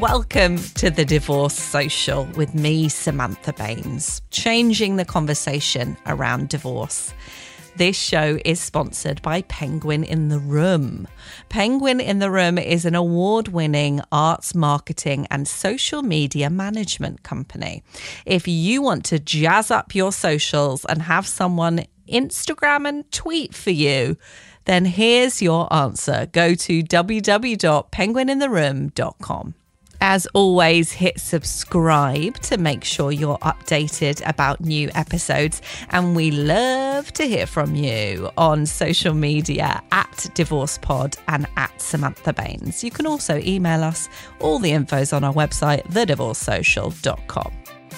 Welcome to the Divorce Social with me, Samantha Baines, changing the conversation around divorce. This show is sponsored by Penguin in the Room. Penguin in the Room is an award-winning arts marketing and social media management company. If you want to jazz up your socials and have someone Instagram and tweet for you, then here's your answer. Go to www.penguinintheroom.com. As always, hit subscribe to make sure you're updated about new episodes. And we love to hear from you on social media at DivorcePod and at Samantha Baines. You can also email us. All the info's on our website, thedivorcesocial.com.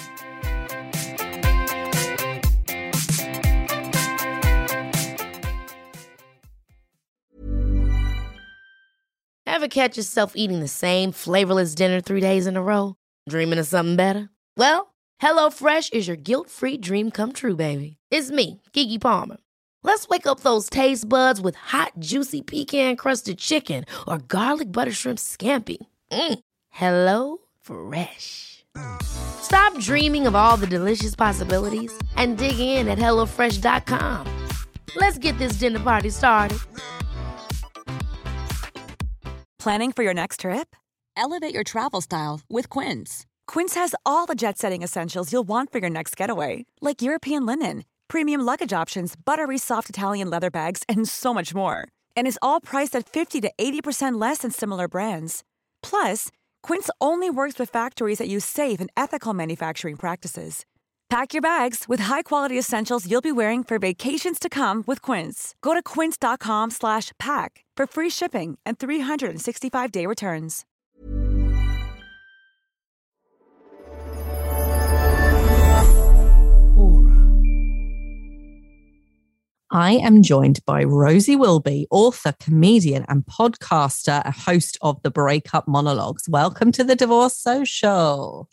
Ever catch yourself eating the same flavorless dinner 3 days in a row? Dreaming of something better? Well, HelloFresh is your guilt-free dream come true, baby. It's me, Keke Palmer. Let's wake up those taste buds with hot, juicy pecan-crusted chicken or garlic butter shrimp scampi. Hello Fresh. Stop dreaming of all the delicious possibilities and dig in at HelloFresh.com. Let's get this dinner party started. Planning for your next trip? Elevate your travel style with Quince. Quince has all the jet-setting essentials you'll want for your next getaway, like European linen, premium luggage options, buttery soft Italian leather bags, and so much more. And is all priced at 50 to 80% less than similar brands. Plus, Quince only works with factories that use safe and ethical manufacturing practices. Pack your bags with high-quality essentials you'll be wearing for vacations to come with Quince. Go to quince.com/pack for free shipping and 365-day returns. I am joined by Rosie Wilby, author, comedian, and podcaster, a host of the Breakup Monologues. Welcome to the Divorce Social.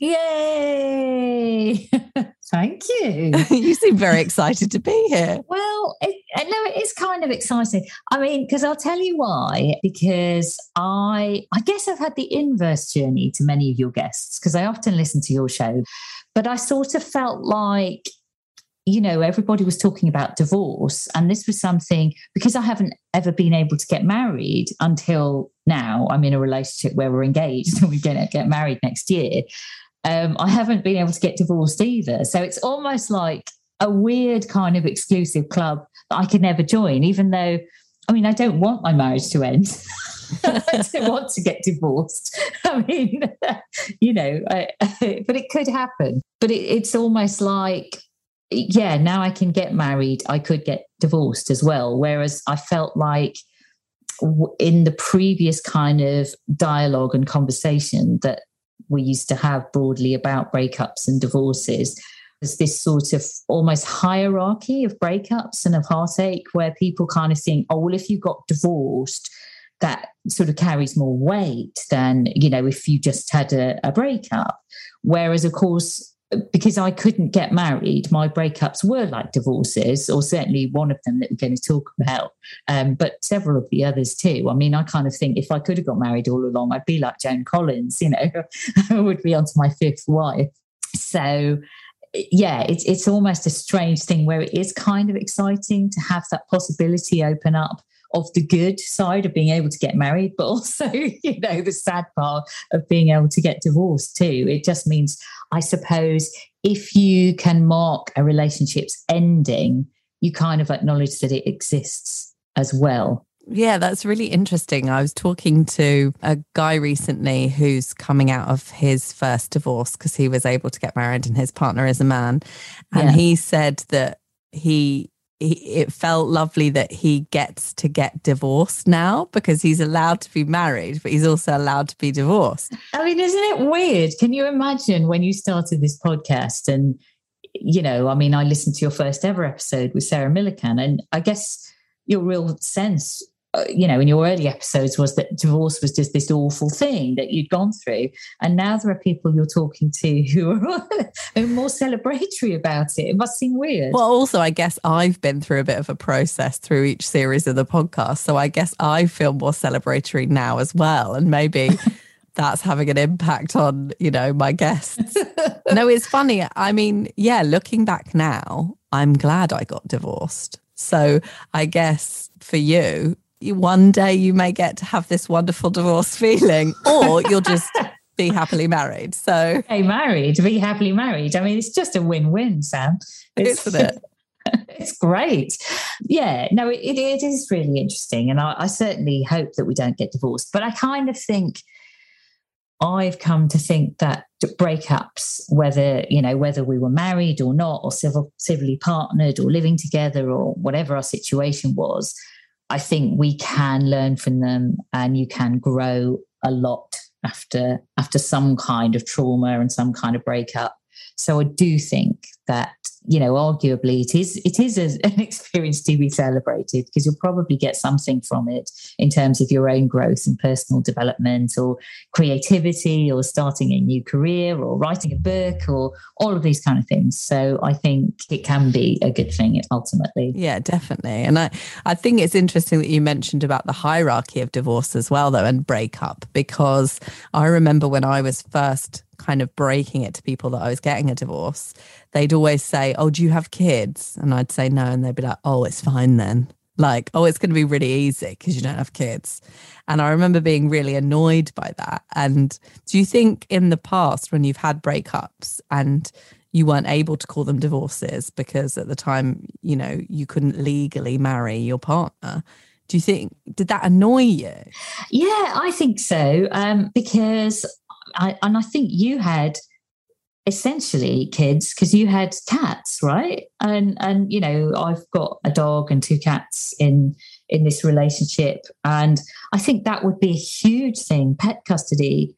Yay! Thank you. You seem very excited to be here. Well, it is kind of exciting. I mean, because I'll tell you why. Because I guess I've had the inverse journey to many of your guests, because I often listen to your show, but I sort of felt like, you know, everybody was talking about divorce. And this was something, because I haven't ever been able to get married until now. I'm in a relationship where we're engaged and we're going to get married next year. I haven't been able to get divorced either. So it's almost like a weird kind of exclusive club that I could never join, even though, I mean, I don't want my marriage to end. I don't want to get divorced. I mean, you know, but it could happen. But it's almost like, yeah, now I can get married, I could get divorced as well. Whereas I felt like in the previous kind of dialogue and conversation that we used to have broadly about breakups and divorces, there's this sort of almost hierarchy of breakups and of heartache where people kind of think, oh, well, if you got divorced, that sort of carries more weight than, you know, if you just had a breakup. Whereas, of course, because I couldn't get married, my breakups were like divorces, or certainly one of them that we're going to talk about, but several of the others too. I mean, I kind of think if I could have got married all along, I'd be like Joan Collins, you know, I would be onto my fifth wife. So, yeah, it's almost a strange thing where it is kind of exciting to have that possibility open up of the good side of being able to get married, but also, you know, the sad part of being able to get divorced too. It just means, I suppose, if you can mark a relationship's ending, you kind of acknowledge that it exists as well. Yeah, that's really interesting. I was talking to a guy recently who's coming out of his first divorce because he was able to get married and his partner is a man. And he said that it felt lovely that he gets to get divorced now because he's allowed to be married, but he's also allowed to be divorced. I mean, isn't it weird? Can you imagine when you started this podcast and, you know, I mean, I listened to your first ever episode with Sarah Millican, and I guess your real sense, you know, in your early episodes was that divorce was just this awful thing that you'd gone through. And now there are people you're talking to who are more celebratory about it. It must seem weird. Well, also, I guess I've been through a bit of a process through each series of the podcast. So I guess I feel more celebratory now as well. And maybe that's having an impact on, my guests. No, it's funny. I mean, yeah, looking back now, I'm glad I got divorced. So I guess for you, one day you may get to have this wonderful divorce feeling, or you'll just be happily married. So be happily married. I mean, it's just a win-win, Sam. Isn't it? It's great. Yeah, no, it is really interesting. And I certainly hope that we don't get divorced. But I kind of think I've come to think that breakups, whether we were married or not, or civilly partnered or living together or whatever our situation was, I think we can learn from them, and you can grow a lot after some kind of trauma and some kind of breakup. So I do think that, arguably it is an experience to be celebrated, because you'll probably get something from it in terms of your own growth and personal development, or creativity, or starting a new career, or writing a book, or all of these kind of things. So I think it can be a good thing ultimately. Yeah, definitely. And I think it's interesting that you mentioned about the hierarchy of divorce as well, though, and breakup, because I remember when I was first kind of breaking it to people that I was getting a divorce, they'd always say, "Oh, do you have kids?" And I'd say no, and they'd be like, "Oh, it's fine then." Like, "Oh, it's going to be really easy because you don't have kids." And I remember being really annoyed by that. And do you think in the past, when you've had breakups and you weren't able to call them divorces because at the time, you couldn't legally marry your partner, do you think, did that annoy you? Yeah, I think so. Because I think you had essentially kids, because you had cats, right? And I've got a dog and 2 cats in this relationship, and I think that would be a huge thing. Pet custody,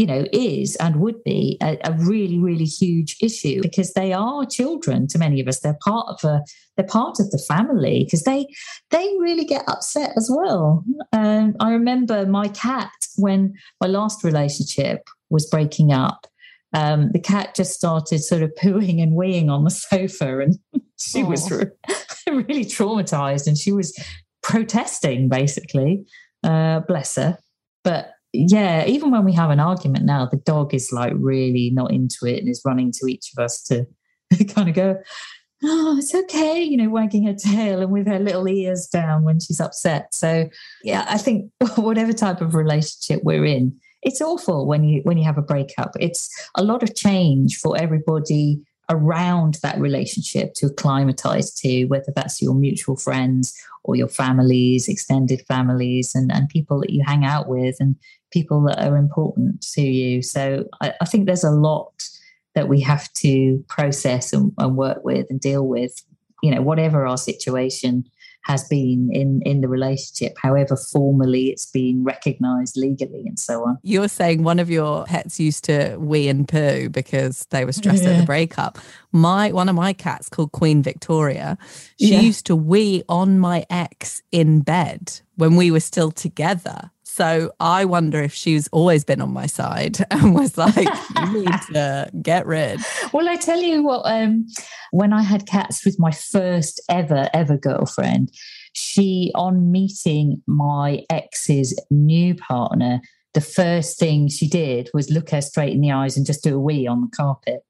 is and would be a really, really huge issue, because they are children to many of us. They're part of the family, because they really get upset as well. I remember my cat, when my last relationship was breaking up, the cat just started sort of pooing and weeing on the sofa, and she was really traumatized, and she was protesting, basically. Bless her. But yeah, even when we have an argument now, the dog is like really not into it and is running to each of us to kind of go, "Oh, it's okay," wagging her tail and with her little ears down when she's upset. So yeah, I think whatever type of relationship we're in, it's awful when you have a breakup. It's a lot of change for everybody around that relationship to acclimatize to, whether that's your mutual friends or your families, extended families, and people that you hang out with, and people that are important to you. So I think there's a lot that we have to process and work with and deal with, whatever our situation has been in the relationship, however formally it's been recognised legally and so on. You're saying one of your pets used to wee and poo because they were stressed at the breakup. One of my cats, called Queen Victoria, she used to wee on my ex in bed when we were still together. So I wonder if she's always been on my side and was like, "You need to get rid." Well, I tell you what, when I had cats with my first ever girlfriend, she, on meeting my ex's new partner, the first thing she did was look her straight in the eyes and just do a wee on the carpet.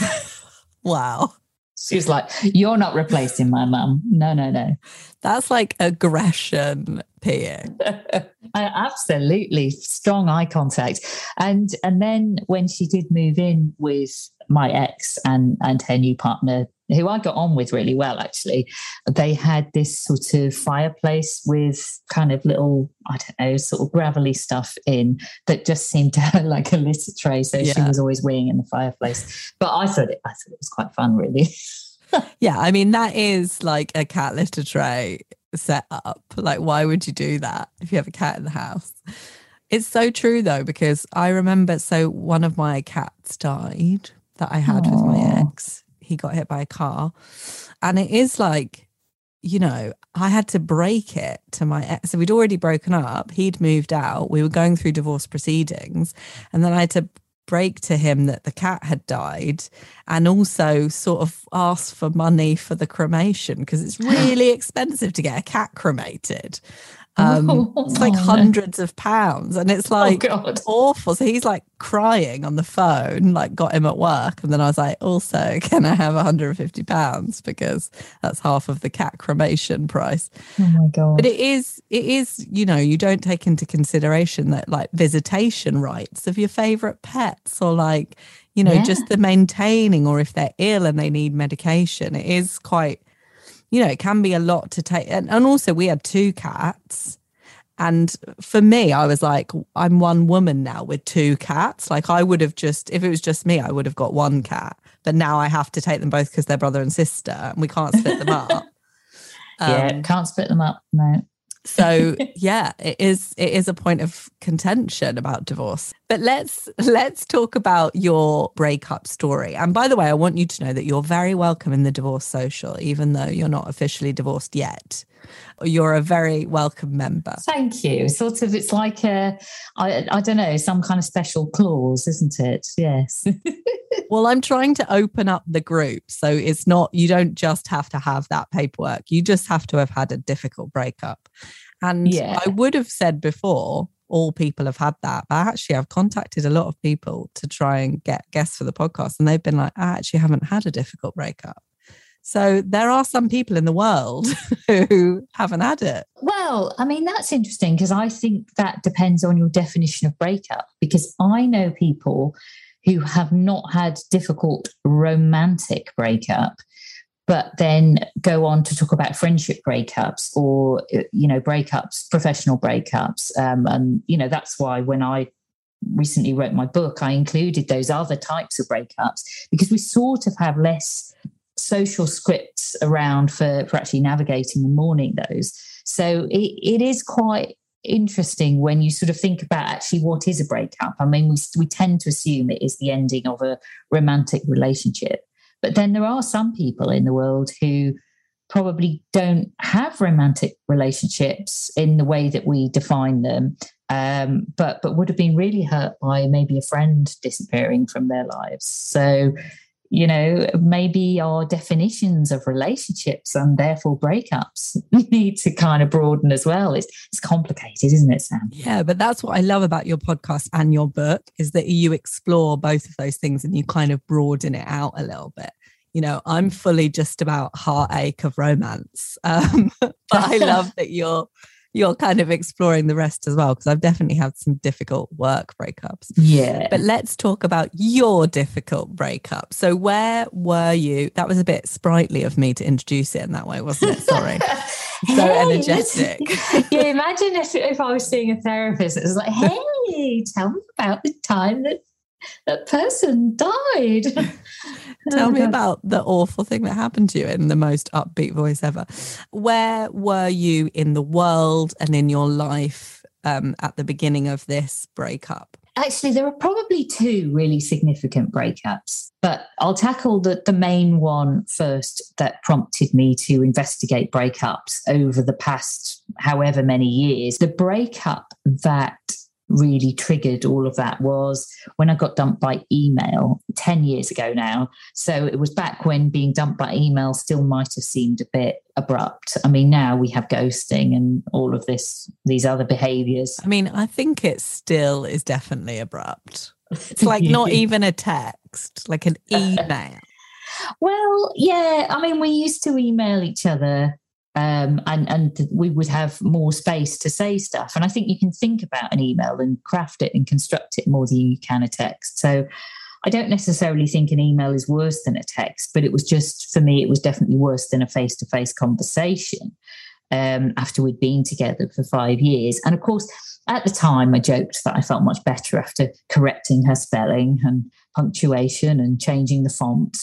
Wow. She was like, "You're not replacing my mum. No. That's like aggression peeing. Absolutely. Strong eye contact. And then when she did move in with my ex and her new partner, who I got on with really well, actually, they had this sort of fireplace with kind of little, I don't know, sort of gravelly stuff in that just seemed to her like a litter tray. So she was always weeing in the fireplace. But I thought it was quite fun, really. Yeah, I mean, that is like a cat litter tray set up. Like, why would you do that if you have a cat in the house? It's so true, though, because I remember, so one of my cats died that I had with my ex. He got hit by a car. And it is like, I had to break it to my ex. So we'd already broken up. He'd moved out. We were going through divorce proceedings. And then I had to break to him that the cat had died, and also sort of ask for money for the cremation, because it's really expensive to get a cat cremated. It's like hundreds of pounds, and it's like awful. So he's like crying on the phone, like got him at work. And then I was like, also, can I have £150? Because that's half of the cat cremation price. Oh my God. But it is, you know, you don't take into consideration that like visitation rights of your favorite pets, or like, you know, just the maintaining, or if they're ill and they need medication. It is quite, you know, it can be a lot to take. And also we had 2 cats. And for me, I was like, I'm one woman now with 2 cats. Like I would have just, if it was just me, I would have got 1 cat. But now I have to take them both because they're brother and sister, and we can't split them up. Can't split them up. No. So yeah, it is a point of contention about divorce. But let's talk about your breakup story. And by the way, I want you to know that you're very welcome in the Divorce Social, even though you're not officially divorced yet. You're a very welcome member. Thank you. Sort of, it's like I don't know, some kind of special clause, isn't it? Yes. Well, I'm trying to open up the group. So it's not, you don't just have to have that paperwork. You just have to have had a difficult breakup. And I would have said before, all people have had that. But actually, I've contacted a lot of people to try and get guests for the podcast. And they've been like, I actually haven't had a difficult breakup. So there are some people in the world who haven't had it. Well, I mean, that's interesting, because I think that depends on your definition of breakup, because I know people who have not had difficult romantic breakup, but then go on to talk about friendship breakups, or, you know, breakups, professional breakups. And, you know, that's why when I recently wrote my book, I included those other types of breakups, because we sort of have less social scripts around for actually navigating and mourning those. So it is quite interesting when you sort of think about actually what is a breakup. I mean, we tend to assume it is the ending of a romantic relationship. But then there are some people in the world who probably don't have romantic relationships in the way that we define them, but would have been really hurt by maybe a friend disappearing from their lives. So, you know, maybe our definitions of relationships and therefore breakups need to kind of broaden as well. It's complicated, isn't it, Sam? Yeah, but that's what I love about your podcast and your book, is that you explore both of those things and you kind of broaden it out a little bit. You know, I'm fully just about heartache of romance. But I love that you're kind of exploring the rest as well, because I've definitely had some difficult work breakups. Yeah. But let's talk about your difficult breakup. So where were you? That was a bit sprightly of me to introduce it in that way, wasn't it? Sorry. So energetic. Yeah, imagine if I was seeing a therapist, it was like, hey, tell me about the time that person died. Tell me about the awful thing that happened to you in the most upbeat voice ever. Where were you in the world and in your life at the beginning of this breakup? Actually, there are probably 2 really significant breakups, but I'll tackle the main one first that prompted me to investigate breakups over the past however many years. The breakup that really triggered all of that was when I got dumped by email 10 years ago now. So it was back when being dumped by email still might have seemed a bit abrupt. I mean, now we have ghosting and all of these other behaviours. I mean, I think it still is definitely abrupt. It's like not even a text, like an email. Well, yeah. I mean, we used to email each other. And we would have more space to say stuff. And I think you can think about an email and craft it and construct it more than you can a text. So I don't necessarily think an email is worse than a text, but it was just, for me, it was definitely worse than a face-to-face conversation after we'd been together for 5 years. And of course, at the time, I joked that I felt much better after correcting her spelling and punctuation and changing the font.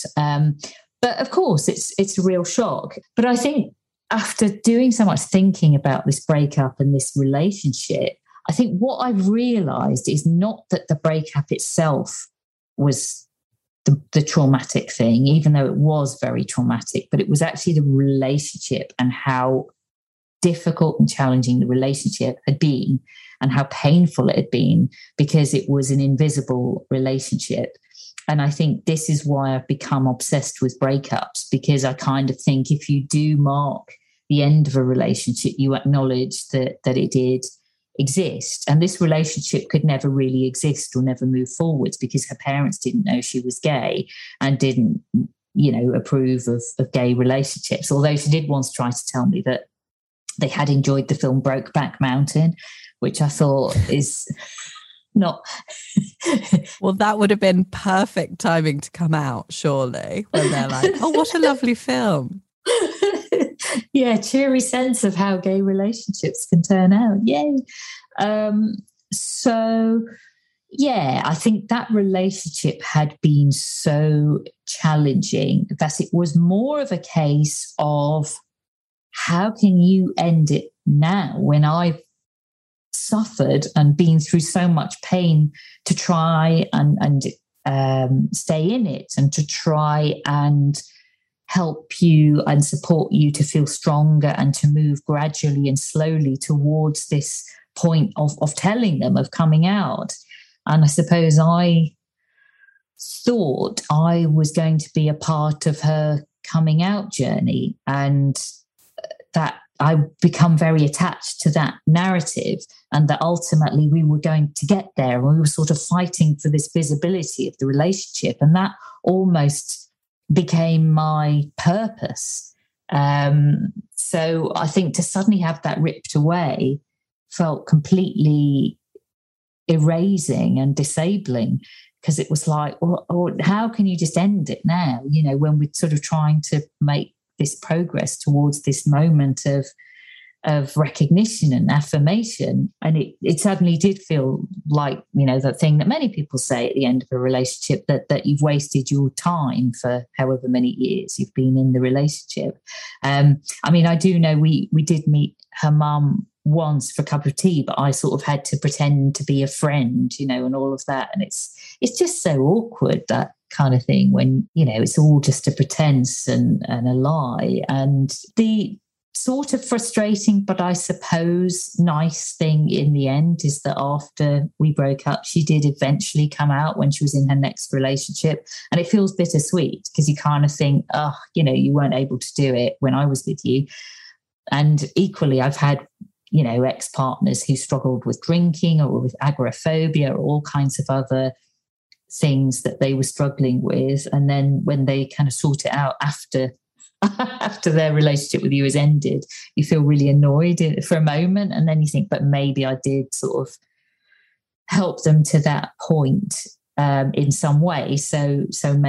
But of course, it's a real shock. But I think after doing so much thinking about this breakup and this relationship, I think what I've realised is not that the breakup itself was the traumatic thing, even though it was very traumatic, but it was actually the relationship and how difficult and challenging the relationship had been and how painful it had been, because it was an invisible relationship. And I think this is why I've become obsessed with breakups, because I kind of think if you do mark the end of a relationship, you acknowledge that it did exist. And this relationship could never really exist or never move forwards because her parents didn't know she was gay and didn't, approve of gay relationships. Although she did once try to tell me that they had enjoyed the film Brokeback Mountain, which I thought is not... Well, that would have been perfect timing to come out, surely, when they're like, oh, what a lovely film. Yeah, cheery sense of how gay relationships can turn out. Yay. So, yeah, I think that relationship had been so challenging that it was more of a case of how can you end it now when I've suffered and been through so much pain to try and stay in it and to try and help you and support you to feel stronger and to move gradually and slowly towards this point of telling them, of coming out. And I suppose I thought I was going to be a part of her coming out journey, and that I become very attached to that narrative, and that ultimately we were going to get there, and we were sort of fighting for this visibility of the relationship, and that almost became my purpose. So I think to suddenly have that ripped away felt completely erasing and disabling, because it was like, how can you just end it now? When we're sort of trying to make this progress towards this moment of recognition and affirmation. And it suddenly did feel like, that thing that many people say at the end of a relationship, that you've wasted your time for however many years you've been in the relationship. I do know we did meet her mum once for a cup of tea, but I sort of had to pretend to be a friend, and all of that. And it's just so awkward, that kind of thing, when, it's all just a pretense and a lie. And the sort of frustrating, but I suppose nice thing in the end is that after we broke up, she did eventually come out when she was in her next relationship. And it feels bittersweet because you kind of think, you weren't able to do it when I was with you. And equally, I've had ex-partners who struggled with drinking or with agoraphobia or all kinds of other things that they were struggling with. And then when they kind of sort it out after their relationship with you has ended, you feel really annoyed for a moment. And then you think, but maybe I did sort of help them to that point in some way. So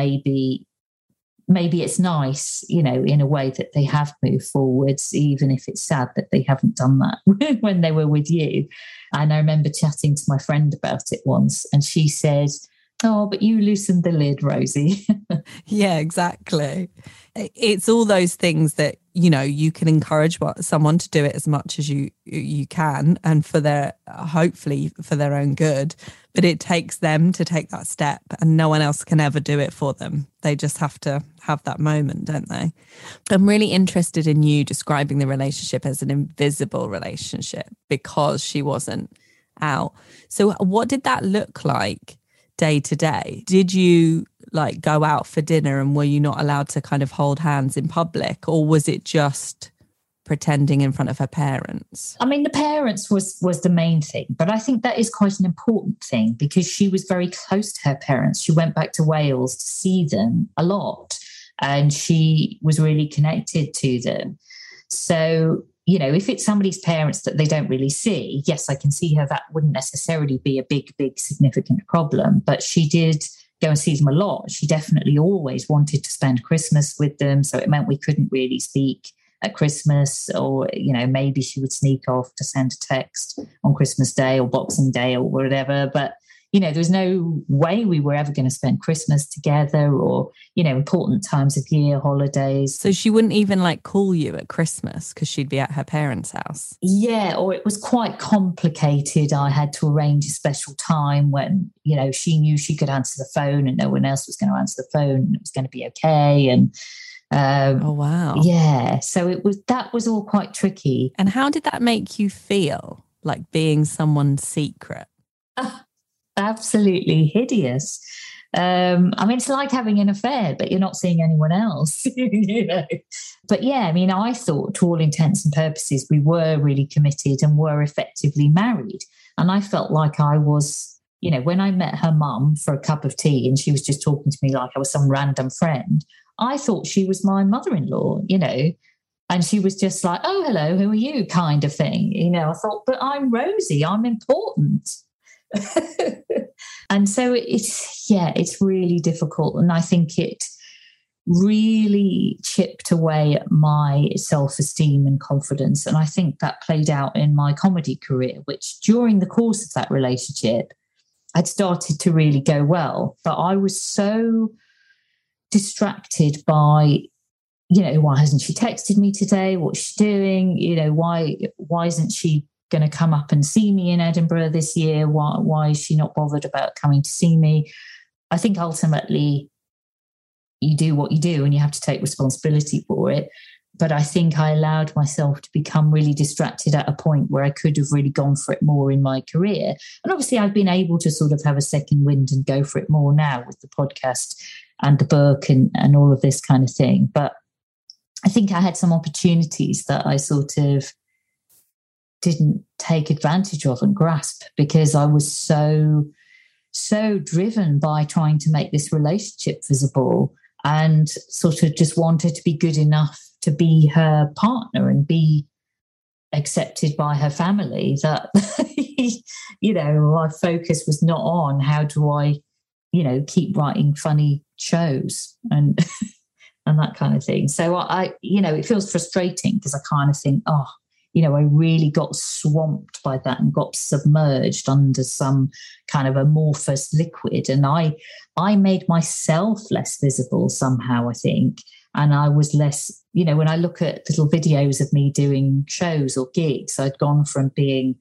maybe it's nice, in a way that they have moved forwards, even if it's sad that they haven't done that when they were with you. And I remember chatting to my friend about it once, and she said, oh, but you loosened the lid, Rosie. Yeah, exactly. It's all those things that, you can encourage someone to do it as much as you can, and hopefully for their own good. But it takes them to take that step, and no one else can ever do it for them. They just have to have that moment, don't they? I'm really interested in you describing the relationship as an invisible relationship because she wasn't out. So what did that look like day to day? Did you go out for dinner and were you not allowed to kind of hold hands in public, or was it just pretending in front of her parents? The parents was the main thing, but I think that is quite an important thing because she was very close to her parents. She went back to Wales to see them a lot, and she was really connected to them. So, if it's somebody's parents that they don't really see, yes, I can see how that wouldn't necessarily be a big significant problem, but she did go and see them a lot. She definitely always wanted to spend Christmas with them, so it meant we couldn't really speak at Christmas, or maybe she would sneak off to send a text on Christmas Day or Boxing Day or whatever, but there was no way we were ever going to spend Christmas together, or important times of year, holidays. So she wouldn't even call you at Christmas because she'd be at her parents' house? Yeah, or it was quite complicated. I had to arrange a special time when she knew she could answer the phone and no one else was going to answer the phone, and it was going to be okay. And oh wow. Yeah, so that was all quite tricky. And how did that make you feel, being someone's secret? Absolutely hideous. I mean, it's like having an affair, but you're not seeing anyone else. You know? But yeah, I mean, I thought to all intents and purposes, we were really committed and were effectively married. And I felt like I was, you know, when I met her mum for a cup of tea and she was just talking to me like I was some random friend, I thought she was my mother-in-law, you know, and she was just like, oh, hello, who are you kind of thing. You know, I thought, but I'm Rosie, I'm important. And so it's really difficult. And I think it really chipped away at my self-esteem and confidence. And I think that played out in my comedy career, which during the course of that relationship had started to really go well. But I was so distracted by, you know, why hasn't she texted me today? What's she doing? You know, why isn't she going to come up and see me in Edinburgh this year? Why is she not bothered about coming to see me? I think ultimately you do what you do and you have to take responsibility for it. But I think I allowed myself to become really distracted at a point where I could have really gone for it more in my career. And obviously I've been able to sort of have a second wind and go for it more now with the podcast and the book and all of this kind of thing. But I think I had some opportunities that I sort of didn't take advantage of and grasp because I was so driven by trying to make this relationship visible and sort of just wanted to be good enough to be her partner and be accepted by her family that, you know, my focus was not on how do I, you know, keep writing funny shows and and that kind of thing. So I you know, it feels frustrating because I kind of think, oh, you know, I really got swamped by that and got submerged under some kind of amorphous liquid. And I made myself less visible somehow, I think. And I was less, you know, when I look at little videos of me doing shows or gigs, I'd gone from being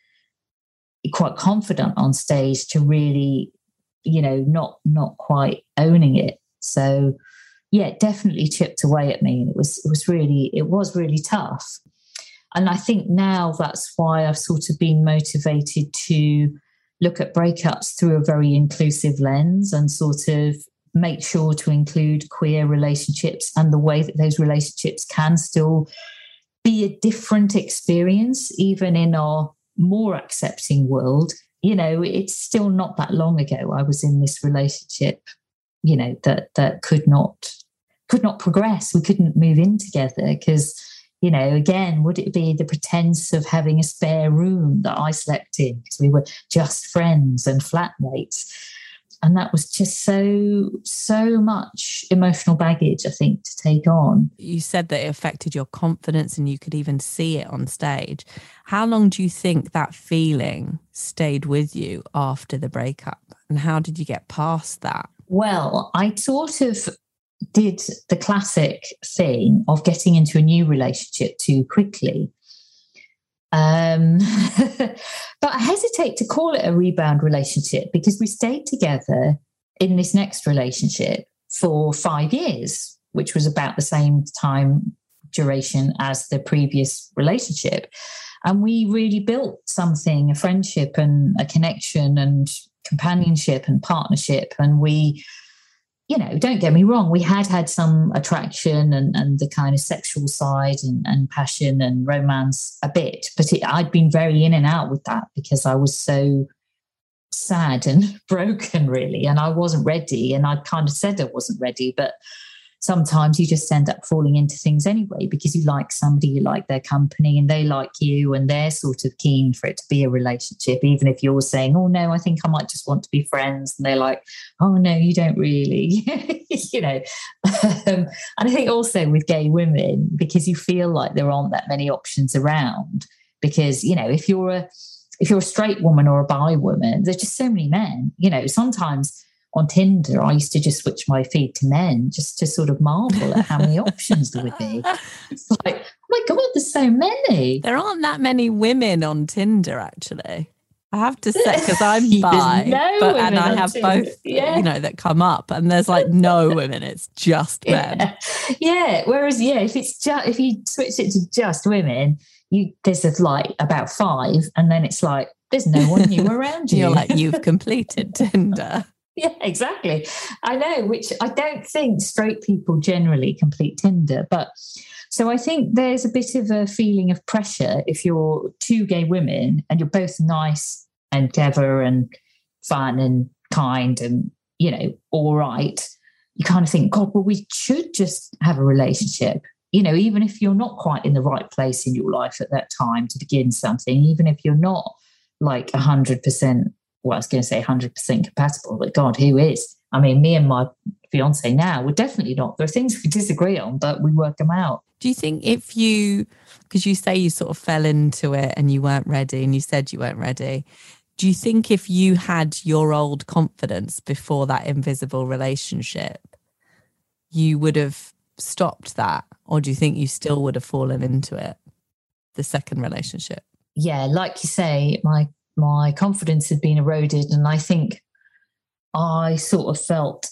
quite confident on stage to really, you know, not quite owning it. So yeah, it definitely chipped away at me. And it was really tough. And I think now that's why I've sort of been motivated to look at breakups through a very inclusive lens and sort of make sure to include queer relationships and the way that those relationships can still be a different experience, even in our more accepting world. You know, it's still not that long ago I was in this relationship, you know, that could not progress. We couldn't move in together because, you know, again, would it be the pretense of having a spare room that I slept in because we were just friends and flatmates? And that was just so much emotional baggage, I think, to take on. You said that it affected your confidence and you could even see it on stage. How long do you think that feeling stayed with you after the breakup? And how did you get past that? Well, I sort of did the classic thing of getting into a new relationship too quickly. But I hesitate to call it a rebound relationship because we stayed together in this next relationship for 5 years, which was about the same time duration as the previous relationship. And we really built something, a friendship and a connection and companionship and partnership. And we, you know, don't get me wrong, we had some attraction and the kind of sexual side and passion and romance a bit, but I'd been very in and out with that because I was so sad and broken, really, and I wasn't ready. And I kind of said I wasn't ready, but sometimes you just end up falling into things anyway because you like somebody, you like their company and they like you and they're sort of keen for it to be a relationship, even if you're saying, oh no, I think I might just want to be friends, and they're like, oh no, you don't really. You know. And I think also with gay women, because you feel like there aren't that many options around, because, you know, if you're a straight woman or a bi woman, there's just so many men. You know, sometimes on Tinder, I used to just switch my feed to men just to sort of marvel at how many options there would be. It's like, oh my God, there's so many. There aren't that many women on Tinder, actually. I have to say, because I'm bi, and I have both, you know, that come up, and there's like no women, it's just men. Yeah. Whereas, if you switch it to just women, there's like about 5, and then it's like, there's no one new around you. You're like, you've completed Tinder. Yeah, exactly. I know, which I don't think straight people generally complete Tinder. But so I think there's a bit of a feeling of pressure if you're two gay women and you're both nice and clever and fun and kind and, you know, all right. You kind of think, God, well, we should just have a relationship. You know, even if you're not quite in the right place in your life at that time to begin something, even if you're not like 100%, well, I was going to say 100% compatible, but God, who is? I mean, me and my fiance now, we're definitely not. There are things we disagree on, but we work them out. Do you think if you, because you say you sort of fell into it and you weren't ready and you said you weren't ready, do you think if you had your old confidence before that invisible relationship, you would have stopped that? Or do you think you still would have fallen into it, the second relationship? Yeah, like you say, my confidence had been eroded, and I think I sort of felt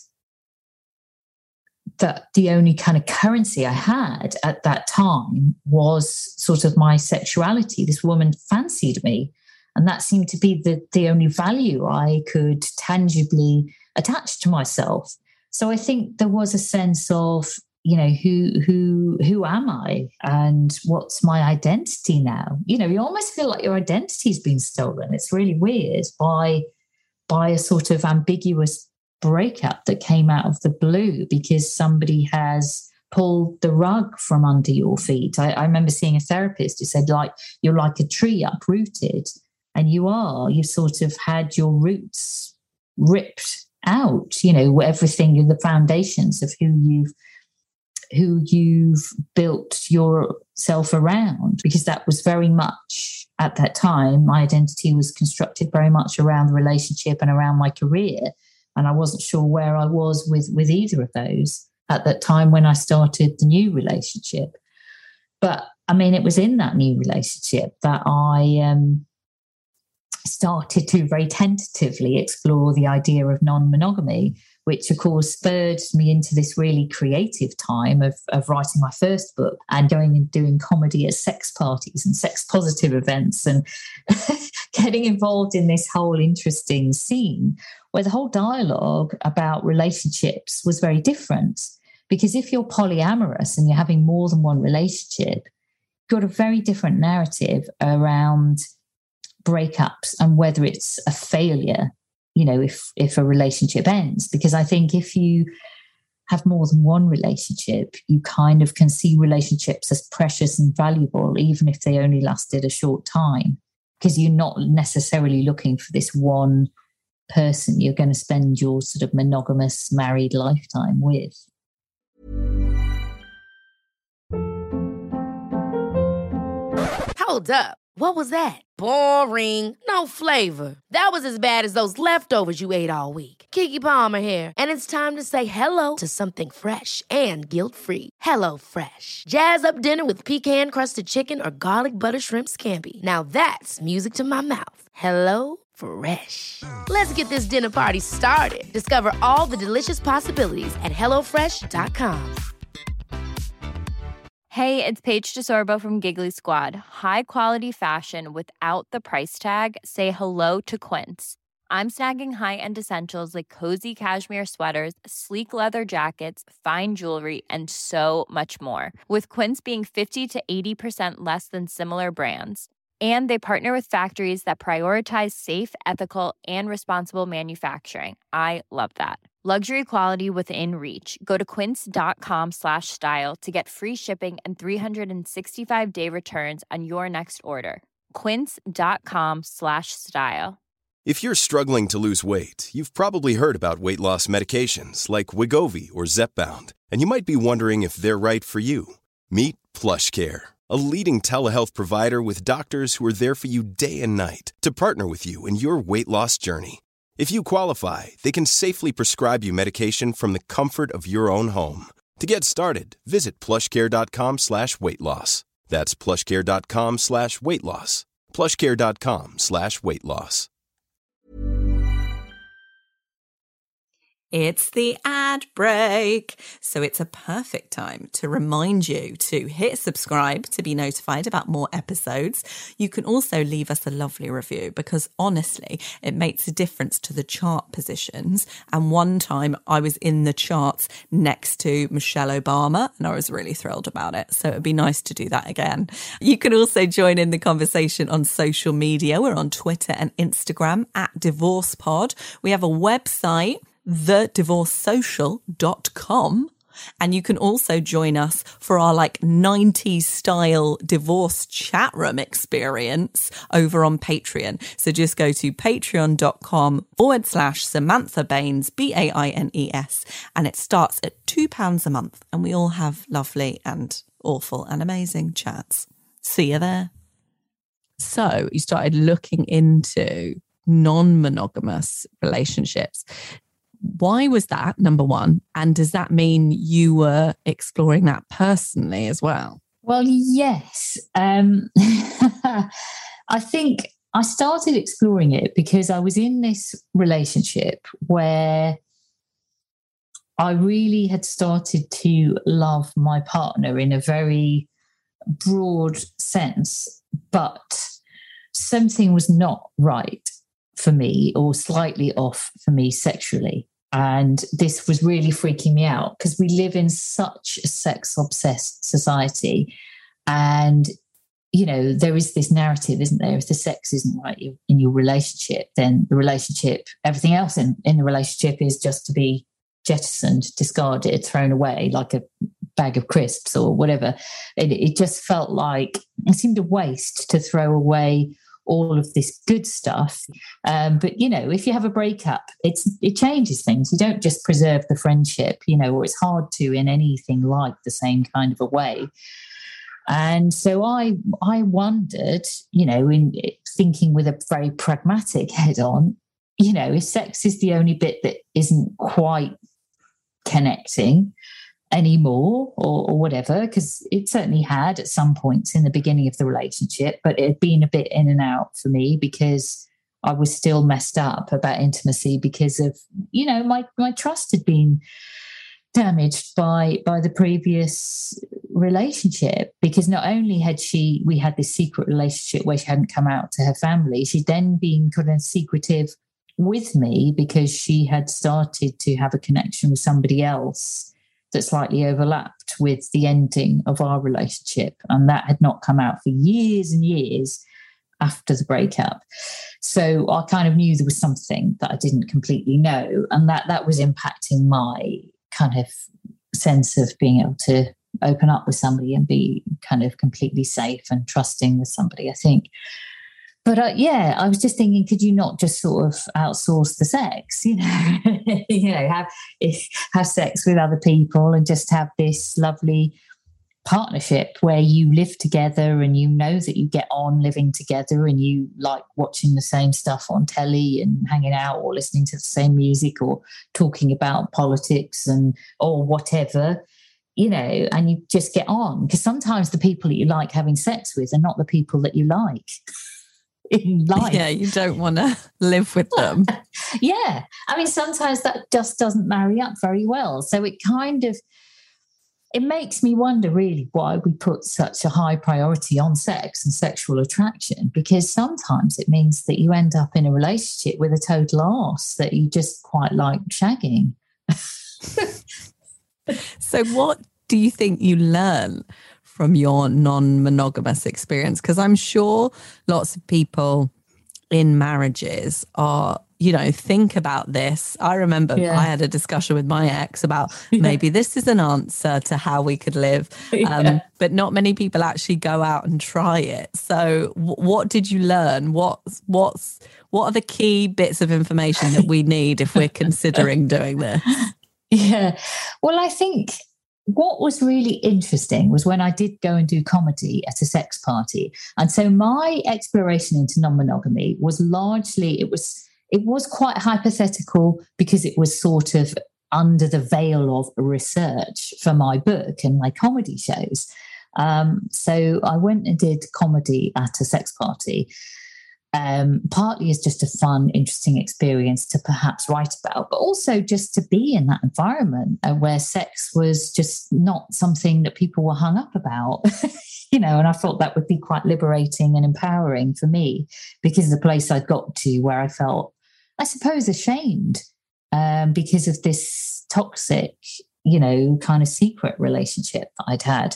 that the only kind of currency I had at that time was sort of my sexuality. This woman fancied me, and that seemed to be the only value I could tangibly attach to myself. So I think there was a sense of, you know, who am I and what's my identity now? You know, you almost feel like your identity's been stolen. It's really weird by a sort of ambiguous breakup that came out of the blue because somebody has pulled the rug from under your feet. I remember seeing a therapist who said, like, you're like a tree uprooted, and you've sort of had your roots ripped out, you know, everything, the foundations of who you've built yourself around, because that was very much at that time, my identity was constructed very much around the relationship and around my career. And I wasn't sure where I was with either of those at that time when I started the new relationship. But I mean, it was in that new relationship that I started to very tentatively explore the idea of non-monogamy, which of course spurred me into this really creative time of writing my first book and going and doing comedy at sex parties and sex positive events and getting involved in this whole interesting scene where the whole dialogue about relationships was very different. Because if you're polyamorous and you're having more than one relationship, you've got a very different narrative around breakups and whether it's a failure, you know, if a relationship ends. Because I think if you have more than one relationship, you kind of can see relationships as precious and valuable, even if they only lasted a short time, because you're not necessarily looking for this one person you're going to spend your sort of monogamous married lifetime with. Hold up. What was that? Boring. No flavor. That was as bad as those leftovers you ate all week. Keke Palmer here. And it's time to say hello to something fresh and guilt-free. Hello Fresh. Jazz up dinner with pecan-crusted chicken or garlic butter shrimp scampi. Now that's music to my mouth. Hello Fresh. Let's get this dinner party started. Discover all the delicious possibilities at HelloFresh.com. Hey, it's Paige DeSorbo from Giggly Squad. High quality fashion without the price tag. Say hello to Quince. I'm snagging high-end essentials like cozy cashmere sweaters, sleek leather jackets, fine jewelry, and so much more. With Quince being 50 to 80% less than similar brands. And they partner with factories that prioritize safe, ethical, and responsible manufacturing. I love that. Luxury quality within reach. Go to quince.com/style to get free shipping and 365-day returns on your next order. Quince.com/style. If you're struggling to lose weight, you've probably heard about weight loss medications like Wegovy or Zepbound, and you might be wondering if they're right for you. Meet PlushCare, a leading telehealth provider with doctors who are there for you day and night to partner with you in your weight loss journey. If you qualify, they can safely prescribe you medication from the comfort of your own home. To get started, visit plushcare.com/weightloss. That's plushcare.com/weightloss. plushcare.com/weightloss. It's the ad break. So it's a perfect time to remind you to hit subscribe to be notified about more episodes. You can also leave us a lovely review because honestly, it makes a difference to the chart positions. And one time I was in the charts next to Michelle Obama and I was really thrilled about it. So it'd be nice to do that again. You can also join in the conversation on social media. We're on Twitter and Instagram @DivorcePod. We have a website, thedivorcesocial.com. And you can also join us for our 90s style divorce chat room experience over on Patreon. So just go to patreon.com/Samantha Baines, Baines, and it starts at £2 a month. And we all have lovely and awful and amazing chats. See you there. So you started looking into non-monogamous relationships. Why was that, number one? And does that mean you were exploring that personally as well? Well, yes. I think I started exploring it because I was in this relationship where I really had started to love my partner in a very broad sense, but something was not right for me or slightly off for me sexually. And this was really freaking me out because we live in such a sex-obsessed society. And, there is this narrative, isn't there? If the sex isn't right in your relationship, then the relationship, everything else in the relationship is just to be jettisoned, discarded, thrown away like a bag of crisps or whatever. It just felt like it seemed a waste to throw away all of this good stuff. But, if you have a breakup, it changes things. You don't just preserve the friendship, or it's hard to in anything like the same kind of a way. And so I wondered, in thinking with a very pragmatic head on, if sex is the only bit that isn't quite connecting anymore or whatever, because it certainly had at some points in the beginning of the relationship, but it had been a bit in and out for me because I was still messed up about intimacy because of, my trust had been damaged by the previous relationship, because not only had we had this secret relationship where she hadn't come out to her family, she'd then been kind of secretive with me because she had started to have a connection with somebody else that slightly overlapped with the ending of our relationship. And that had not come out for years and years after the breakup. So I kind of knew there was something that I didn't completely know. And that was impacting my kind of sense of being able to open up with somebody and be kind of completely safe and trusting with somebody, I think. But I was just thinking, could you not just sort of outsource the sex, have sex with other people and just have this lovely partnership where you live together and that you get on living together and you like watching the same stuff on telly and hanging out or listening to the same music or talking about politics or whatever, and you just get on. Because sometimes the people that you like having sex with are not the people that you like in life. Yeah, you don't want to live with them. Yeah. I mean, sometimes that just doesn't marry up very well. So it makes me wonder really why we put such a high priority on sex and sexual attraction, because sometimes it means that you end up in a relationship with a total arse that you just quite like shagging. So what do you think you learn from your non-monogamous experience? Because I'm sure lots of people in marriages are, think about this. I remember I had a discussion with my ex about maybe this is an answer to how we could live. But not many people actually go out and try it. So what did you learn? What are the key bits of information that we need if we're considering doing this? Yeah. Well, I think what was really interesting was when I did go and do comedy at a sex party. And so my exploration into non-monogamy was largely, it was quite hypothetical because it was sort of under the veil of research for my book and my comedy shows. So I went and did comedy at a sex party. partly as just a fun, interesting experience to perhaps write about, but also just to be in that environment where sex was just not something that people were hung up about. And I thought that would be quite liberating and empowering for me, because the place I got to where I felt, I suppose, ashamed because of this toxic, kind of secret relationship that I'd had.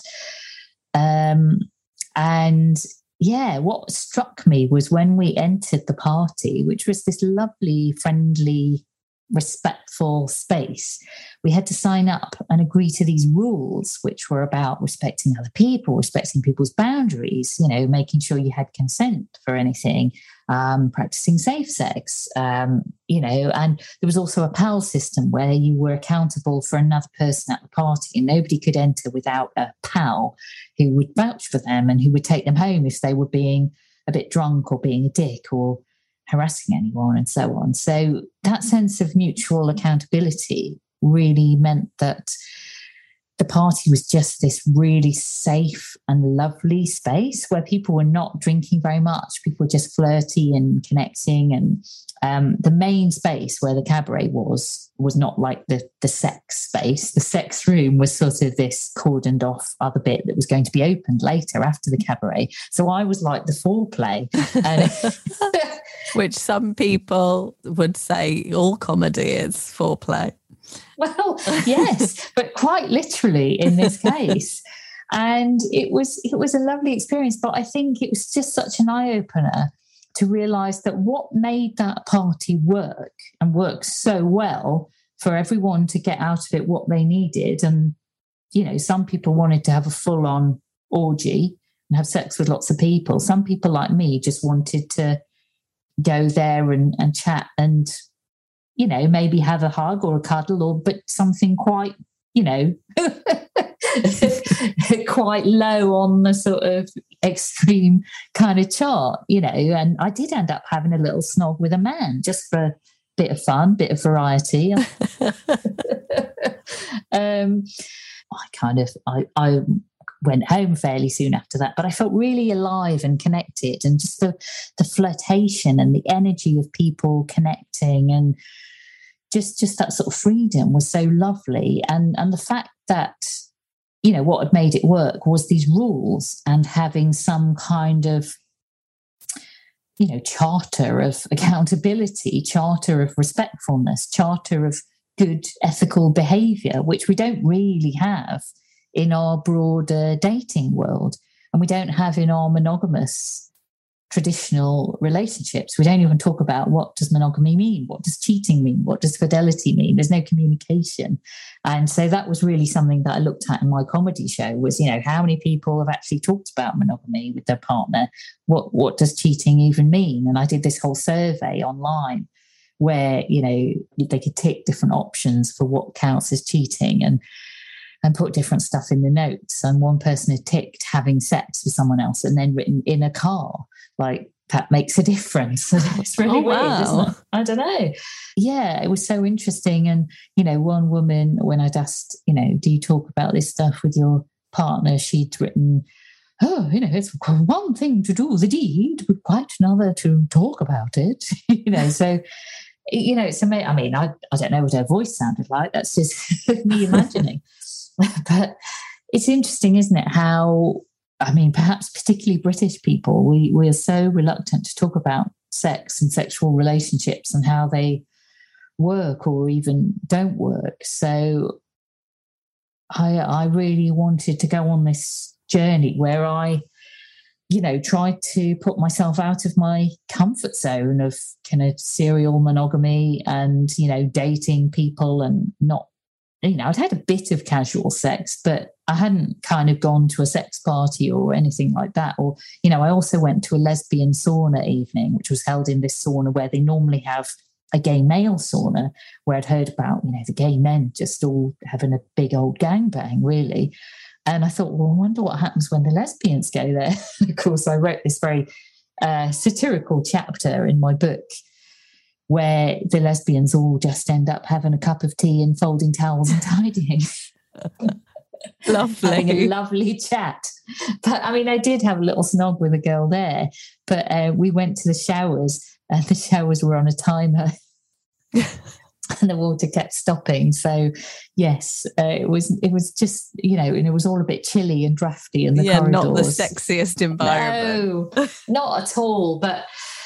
And yeah, what struck me was when we entered the party, which was this lovely, friendly, respectful space, we had to sign up and agree to these rules, which were about respecting other people, respecting people's boundaries, making sure you had consent for anything, practicing safe sex, and there was also a PAL system where you were accountable for another person at the party, and nobody could enter without a PAL who would vouch for them and who would take them home if they were being a bit drunk or being a dick or harassing anyone and so on. So that sense of mutual accountability really meant that the party was just this really safe and lovely space where people were not drinking very much. People were just flirty and connecting. And the main space where the cabaret was not like the sex space. The sex room was sort of this cordoned off other bit that was going to be opened later after the cabaret. So I was like the foreplay. Which some people would say all comedy is foreplay. Well, yes, but quite literally in this case. And it was a lovely experience, but I think it was just such an eye-opener to realise that what made that party work and work so well for everyone to get out of it what they needed. And, some people wanted to have a full-on orgy and have sex with lots of people. Some people like me just wanted to go there and chat and, maybe have a hug or a cuddle but something quite, quite low on the sort of extreme kind of chart, and I did end up having a little snog with a man just for a bit of fun, bit of variety. I went home fairly soon after that, but I felt really alive and connected, and just the flirtation and the energy of people connecting and just that sort of freedom was so lovely. And the fact that, what had made it work was these rules and having some kind of, charter of accountability, charter of respectfulness, charter of good ethical behaviour, which we don't really have in our broader dating world. And we don't have in our monogamous traditional relationships. We don't even talk about what does monogamy mean? What does cheating mean? What does fidelity mean? There's no communication. And so that was really something that I looked at in my comedy show was, how many people have actually talked about monogamy with their partner? What does cheating even mean? And I did this whole survey online where, they could tick different options for what counts as cheating and put different stuff in the notes. And one person had ticked having sex with someone else and then written in a car, like that makes a difference. It's really weird, isn't it? I don't know. Yeah, it was so interesting. And, one woman, when I'd asked, do you talk about this stuff with your partner? She'd written, it's one thing to do the deed, but quite another to talk about it. So, it's amazing. I mean, I don't know what her voice sounded like. That's just me imagining. But it's interesting, isn't it? How, perhaps particularly British people, we are so reluctant to talk about sex and sexual relationships and how they work or even don't work. So I really wanted to go on this journey where I, tried to put myself out of my comfort zone of kind of serial monogamy and, dating people and not, I'd had a bit of casual sex, but I hadn't kind of gone to a sex party or anything like that. Or, I also went to a lesbian sauna evening, which was held in this sauna where they normally have a gay male sauna, where I'd heard about, the gay men just all having a big old gangbang, really. And I thought, well, I wonder what happens when the lesbians go there. Of course, I wrote this very satirical chapter in my book where the lesbians all just end up having a cup of tea and folding towels and tidying. Lovely. Having a lovely chat. But I mean, I did have a little snog with a girl there, but we went to the showers and the showers were on a timer. And the water kept stopping. So, yes, it was just, and it was all a bit chilly and drafty in the corridors. Not the sexiest environment. No, not at all. But,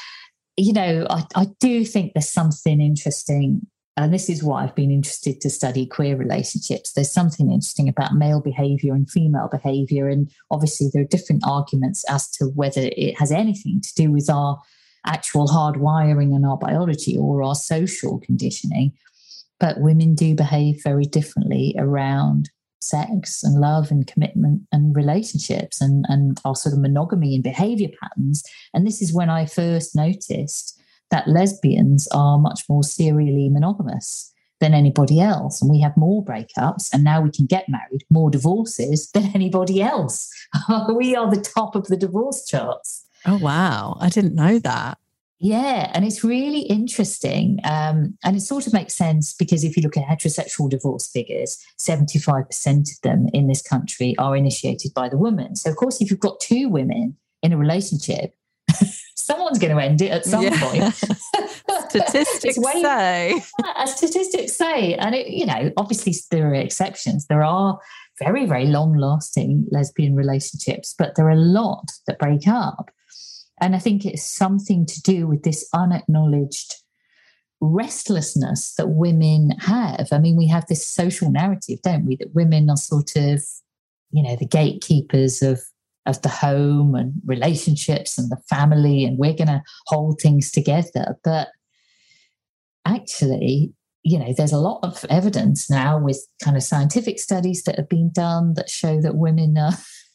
I do think there's something interesting, and this is why I've been interested to study queer relationships. There's something interesting about male behaviour and female behaviour. And obviously there are different arguments as to whether it has anything to do with our actual hardwiring and our biology or our social conditioning. But women do behave very differently around sex and love and commitment and relationships and our sort of monogamy and behavior patterns. And this is when I first noticed that lesbians are much more serially monogamous than anybody else. And we have more breakups, and now we can get married, more divorces than anybody else. We are the top of the divorce charts. Oh, wow. I didn't know that. Yeah, and it's really interesting. And it sort of makes sense because if you look at heterosexual divorce figures, 75% of them in this country are initiated by the woman. So, of course, if you've got two women in a relationship, someone's going to end it at some point. Statistics say. And, obviously there are exceptions. There are very, very long-lasting lesbian relationships, but there are a lot that break up. And I think it's something to do with this unacknowledged restlessness that women have. I mean, we have this social narrative, don't we, that women are sort of, the gatekeepers of the home and relationships and the family, and we're going to hold things together. But actually, there's a lot of evidence now with kind of scientific studies that have been done that show that women are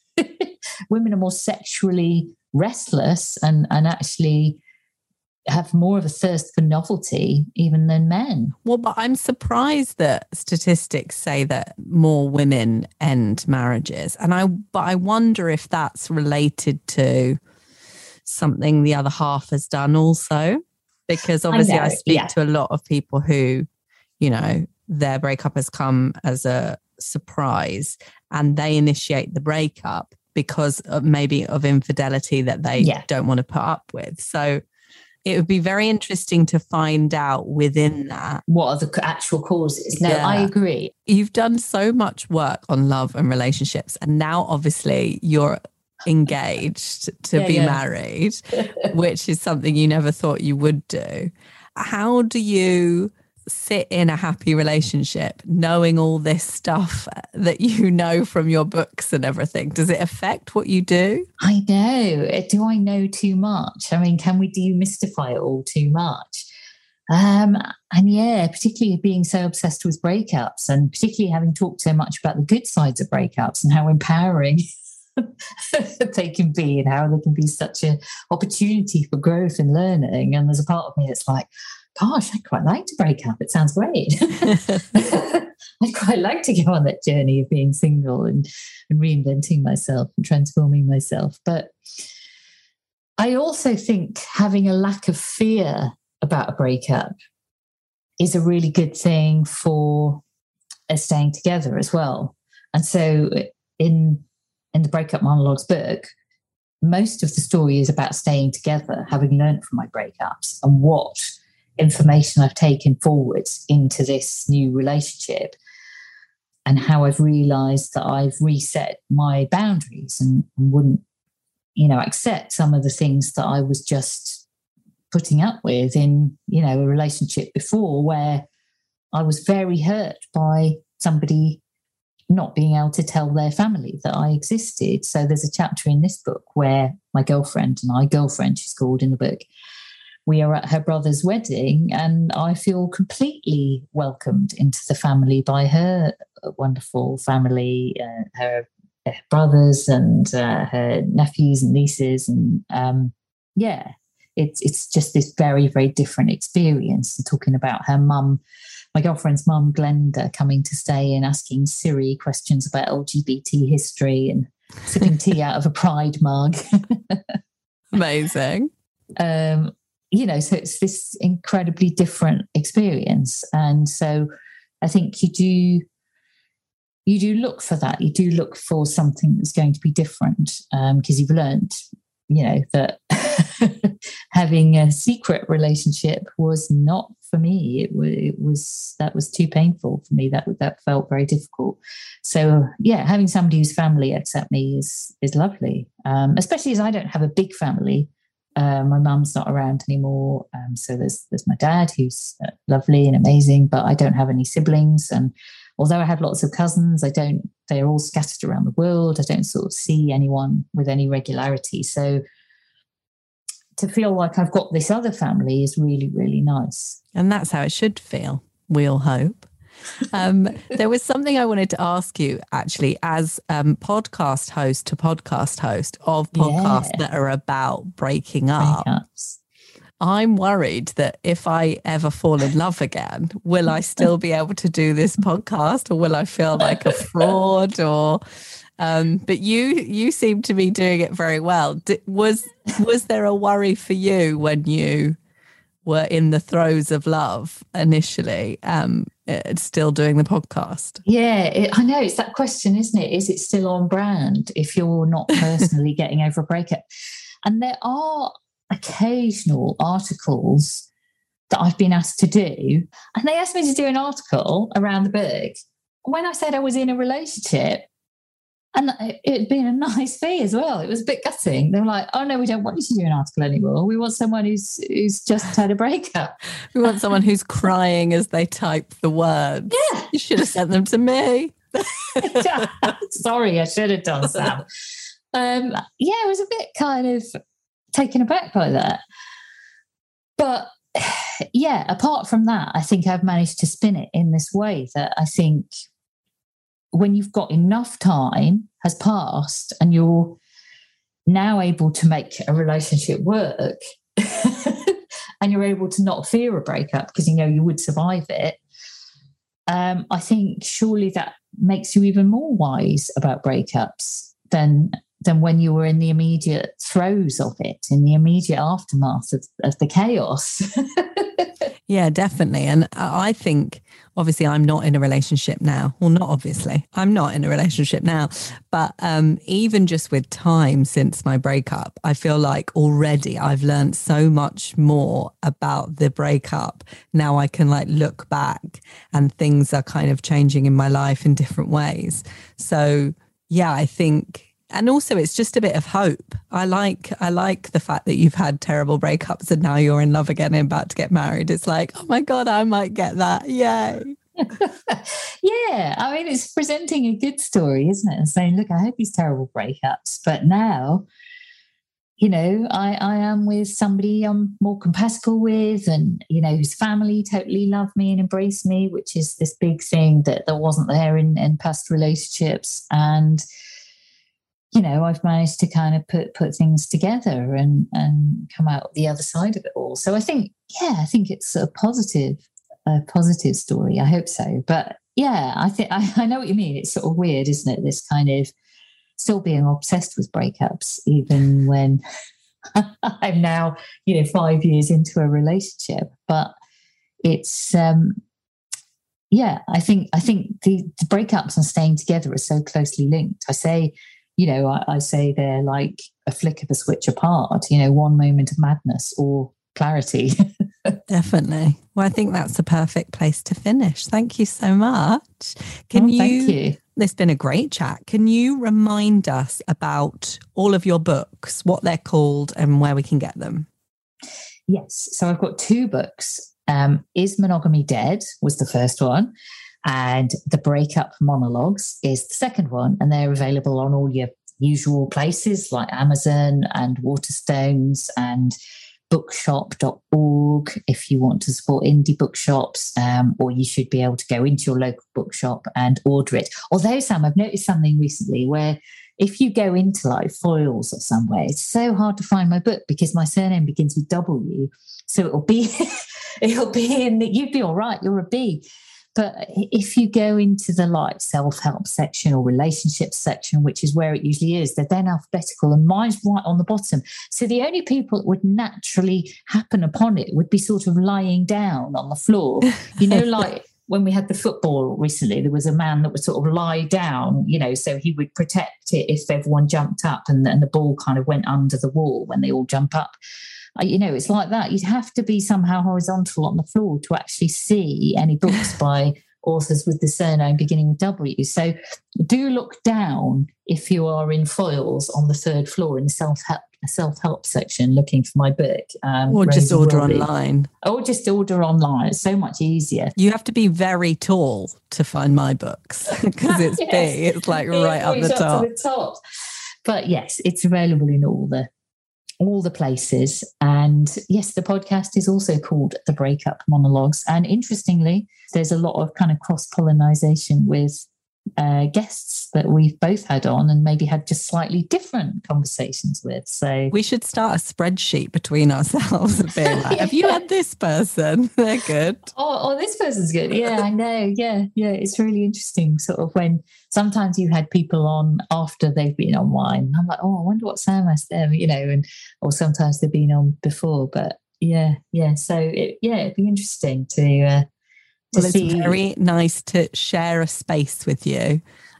more sexually restless and actually have more of a thirst for novelty even than men. Well, but I'm surprised that statistics say that more women end marriages. But I wonder if that's related to something the other half has done also, because obviously I speak to a lot of people who, their breakup has come as a surprise and they initiate the breakup because of maybe of infidelity that they don't want to put up with. So it would be very interesting to find out within that. What are the actual causes? No, I agree. You've done so much work on love and relationships, and now obviously you're engaged to be married, which is something you never thought you would do. How do you sit in a happy relationship knowing all this stuff that you know from your books and everything? Does it affect what you do? I know. Do I know too much? I mean, can we demystify it all too much? And particularly being so obsessed with breakups, and particularly having talked so much about the good sides of breakups and how empowering they can be and how they can be such an opportunity for growth and learning. And there's a part of me that's like, gosh, I'd quite like to break up. It sounds great. I'd quite like to go on that journey of being single and reinventing myself and transforming myself. But I also think having a lack of fear about a breakup is a really good thing for staying together as well. And so in the Breakup Monologues book, most of the story is about staying together, having learned from my breakups and what information I've taken forwards into this new relationship, and how I've realised that I've reset my boundaries and wouldn't, accept some of the things that I was just putting up with in, a relationship before, where I was very hurt by somebody not being able to tell their family that I existed. So there's a chapter in this book where my girlfriend, she's called in the book, we are at her brother's wedding, and I feel completely welcomed into the family by her wonderful family, her brothers and her nephews and nieces. And it's just this very, very different experience. And talking about her mum, my girlfriend's mum, Glenda, coming to stay and asking Siri questions about LGBT history and sipping tea out of a Pride mug. Amazing. So it's this incredibly different experience. And so I think you do you do look for that. You do look for something that's going to be different, because you've learned, that having a secret relationship was not for me. That was too painful for me. That felt very difficult. So yeah, having somebody whose family accept me is lovely. Especially as I don't have a big family. My mum's not around anymore. So there's my dad, who's lovely and amazing, but I don't have any siblings. And although I have lots of cousins, they're all scattered around the world. I don't sort of see anyone with any regularity. So to feel like I've got this other family is really, really nice. And that's how it should feel, we all hope. There was something I wanted to ask you, actually, as podcast host to podcast host of podcasts that are about breaking up. Breakups. I'm worried that if I ever fall in love again, will I still be able to do this podcast, or will I feel like a fraud? Or but you seem to be doing it very well. Was there a worry for you when you were in the throes of love initially, still doing the podcast? Yeah, I know. It's that question, isn't it? Is it still on brand if you're not personally getting over a breakup? And there are occasional articles that I've been asked to do, and they asked me to do an article around the book when I said I was in a relationship, and it'd been a nice fee as well. It was a bit gutting. They were like, "Oh no, we don't want you to do an article anymore. We want someone who's just had a breakup. We want someone who's crying as they type the words." Yeah, you should have sent them to me. Sorry, I should have done, Sam. Yeah, it was a bit kind of taken aback by that. But yeah, apart from that, I think I've managed to spin it in this way that I think when you've got enough time has passed and you're now able to make a relationship work and you're able to not fear a breakup because you would survive it, I think surely that makes you even more wise about breakups than when you were in the immediate throes of it, in the immediate aftermath of the chaos. Yeah, definitely. And I think, obviously, I'm not in a relationship now. Well, not obviously. I'm not in a relationship now. But even just with time since my breakup, I feel like already I've learned so much more about the breakup. Now I can look back and things are kind of changing in my life in different ways. So, yeah, I think... And also it's just a bit of hope. I like the fact that you've had terrible breakups and now you're in love again and about to get married. It's like, oh my God, I might get that. Yay. Yeah. I mean, it's presenting a good story, isn't it? And saying, look, I had these terrible breakups, but now, I am with somebody I'm more compatible with and, whose family totally love me and embrace me, which is this big thing that wasn't there in past relationships. And I've managed to kind of put things together and come out the other side of it all. So I think it's a positive story. I hope so. But yeah, I know what you mean. It's sort of weird, isn't it? This kind of still being obsessed with breakups, even when I'm now, 5 years into a relationship. But it's, I think the breakups and staying together are so closely linked. I say they're like a flick of a switch apart, one moment of madness or clarity. Definitely. Well, I think that's the perfect place to finish. Thank you so much. Thank you. It's been a great chat. Can you remind us about all of your books, what they're called and where we can get them? Yes. So I've got 2 books. Is Monogamy Dead was the first one. And The Breakup Monologues is the second one. And they're available on all your usual places like Amazon and Waterstones and bookshop.org if you want to support indie bookshops, or you should be able to go into your local bookshop and order it. Although, Sam, I've noticed something recently where if you go into Foyles or somewhere, it's so hard to find my book because my surname begins with W. So it'll be in the, you'd be all right, you're a B. But if you go into the self-help section or relationships section, which is where it usually is, they're then alphabetical and mine's right on the bottom. So the only people that would naturally happen upon it would be sort of lying down on the floor, when we had the football recently, there was a man that would sort of lie down, so he would protect it if everyone jumped up and the ball kind of went under the wall when they all jump up. It's like that. You'd have to be somehow horizontal on the floor to actually see any books by authors with the surname beginning with W. So do look down if you are in Foyles on the 3rd floor in the self-help section looking for my book. Or just order online. Or just order online. It's so much easier. You have to be very tall to find my books because it's big. It's like right up the top. To the top. But yes, it's available in all the places. And yes, the podcast is also called The Breakup Monologues. And interestingly, there's a lot of kind of cross-pollination with guests that we've both had on and maybe had just slightly different conversations with. So we should start a spreadsheet between ourselves and being like, have you had this person? They're good. Oh, this person's good. Yeah, I know. Yeah. It's really interesting sort of when sometimes you had people on after they've been on mine. I'm like, I wonder what Sam asked them, or sometimes they've been on before. But yeah. So it'd be interesting to well, it's very nice to share a space with you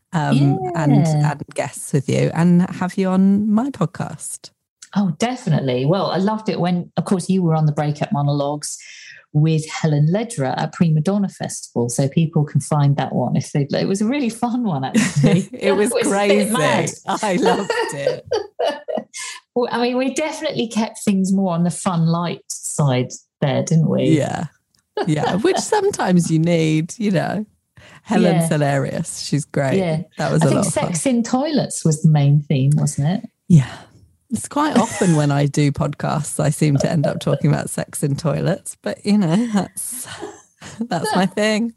and guests with you and have you on my podcast. Oh, definitely. Well, I loved it when, of course, you were on the Breakup Monologues with Helen Lederer at Prima Donna Festival. So people can find that one if they'd like. It was a really fun one, actually. It was crazy. I loved it. Well, I mean, we definitely kept things more on the fun, light side there, didn't we? Yeah, which sometimes you need, Helen's hilarious. She's great. Yeah. That was a lot of fun. Sex in toilets was the main theme, wasn't it? Yeah. It's quite often when I do podcasts, I seem to end up talking about sex in toilets, but that's my thing.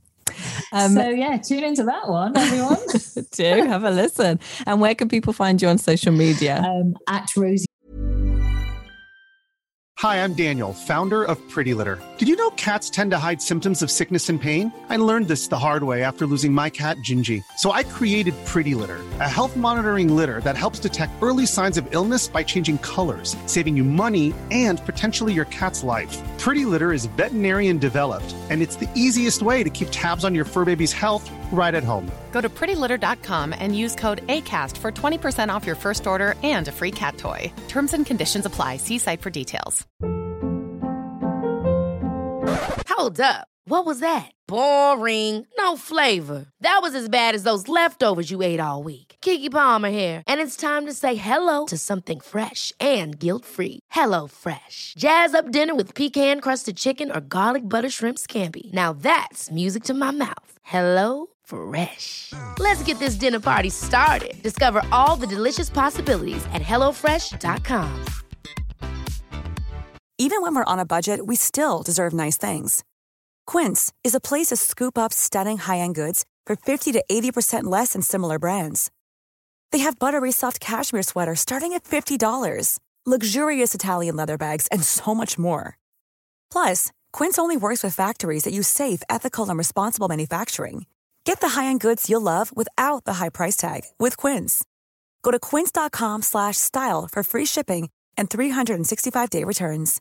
Tune into that one, everyone. Do have a listen. And where can people find you on social media? At Rosie. Hi, I'm Daniel, founder of Pretty Litter. Did you know cats tend to hide symptoms of sickness and pain? I learned this the hard way after losing my cat, Gingy. So I created Pretty Litter, a health monitoring litter that helps detect early signs of illness by changing colors, saving you money and potentially your cat's life. Pretty Litter is veterinarian developed, and it's the easiest way to keep tabs on your fur baby's health right at home. Go to prettylitter.com and use code ACAST for 20% off your first order and a free cat toy. Terms and conditions apply. See site for details. Hold up. What was that? Boring. No flavor. That was as bad as those leftovers you ate all week. Keke Palmer here, and it's time to say hello to something fresh and guilt-free. Hello Fresh. Jazz up dinner with pecan-crusted chicken or garlic butter shrimp scampi. Now that's music to my mouth. Hello Fresh. Let's get this dinner party started. Discover all the delicious possibilities at HelloFresh.com. Even when we're on a budget, we still deserve nice things. Quince is a place to scoop up stunning high-end goods for 50 to 80% less than similar brands. They have buttery soft cashmere sweaters starting at $50, luxurious Italian leather bags, and so much more. Plus, Quince only works with factories that use safe, ethical, and responsible manufacturing. Get the high-end goods you'll love without the high price tag with Quince. Go to quince.com/style for free shipping and 365-day returns.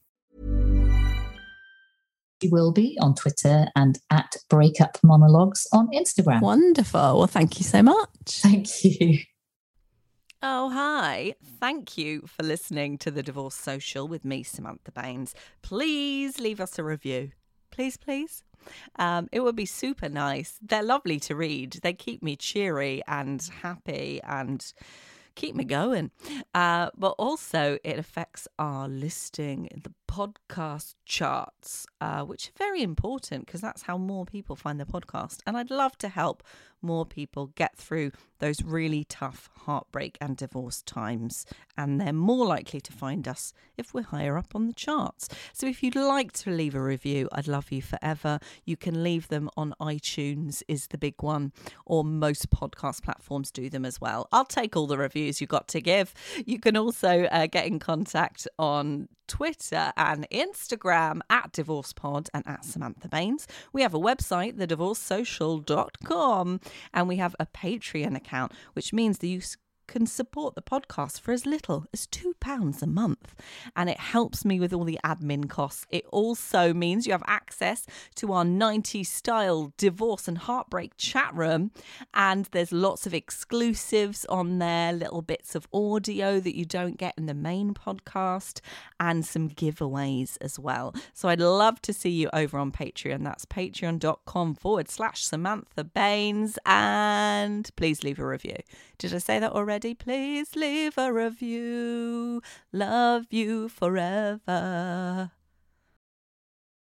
You will be on Twitter and at Breakup Monologues on Instagram. Wonderful. Well, thank you so much. Thank you. Oh, hi. Thank you for listening to The Divorce Social with me, Samantha Baines. Please leave us a review. Please. It would be super nice. They're lovely to read. They keep me cheery and happy and keep me going. But also it affects our listing in the podcast charts, which are very important because that's how more people find the podcast. And I'd love to help more people get through those really tough heartbreak and divorce times. And they're more likely to find us if we're higher up on the charts. So if you'd like to leave a review, I'd love you forever. You can leave them on iTunes is the big one, or most podcast platforms do them as well. I'll take all the reviews you've got to give. You can also get in contact on Twitter and Instagram at DivorcePod and at Samantha Baines. We have a website, thedivorcesocial.com, and we have a Patreon account, which means that you can support the podcast for as little as £2 a month. And it helps me with all the admin costs. It also means you have access to our 90s style divorce and heartbreak chat room. And there's lots of exclusives on there, little bits of audio that you don't get in the main podcast, and some giveaways as well. So I'd love to see you over on Patreon. That's patreon.com/Samantha Baines. And please leave a review. Did I say that already? Please leave a review. Love you forever.